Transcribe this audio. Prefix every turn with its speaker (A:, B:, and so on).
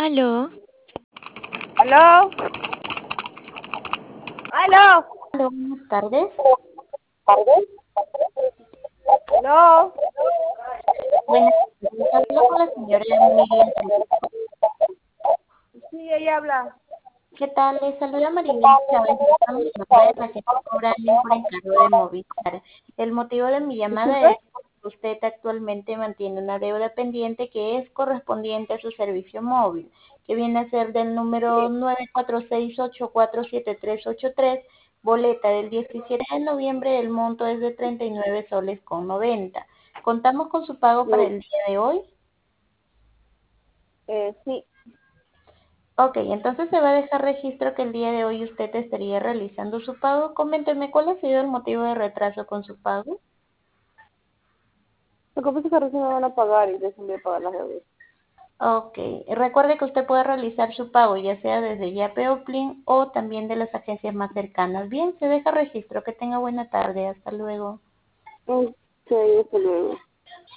A: Aló.
B: ¿Aló? ¿Aló?
A: Aló, buenas tardes.
B: ¿Aló?
A: Buenas tardes. Hablo con la señora Miriam.
B: Sí, ella habla.
A: ¿Qué tal? Les saluda Maribel Chávez. Estamos llamando de la agencia Cobrable por encargo de Movistar. El motivo de mi llamada
B: Disculpe.
A: es porque usted actualmente mantiene una deuda pendiente que es correspondiente a su servicio móvil, que viene a ser del número 946847383, boleta del 17 de noviembre, del monto es de 39 soles con 90. ¿Contamos con su pago para el día de hoy?
B: Sí.
A: Ok, entonces se va a dejar registro que el día de hoy usted estaría realizando su pago. Coménteme, ¿cuál ha sido el motivo de retraso con su pago?
B: Lo que pasa es que recién me van a pagar y recién voy a pagar las deudas.
A: Ok, recuerde que usted puede realizar su pago ya sea desde Yape o Plin o también de las agencias más cercanas. Bien, se deja registro. Que tenga buena tarde. Hasta luego.
B: Sí, hasta luego.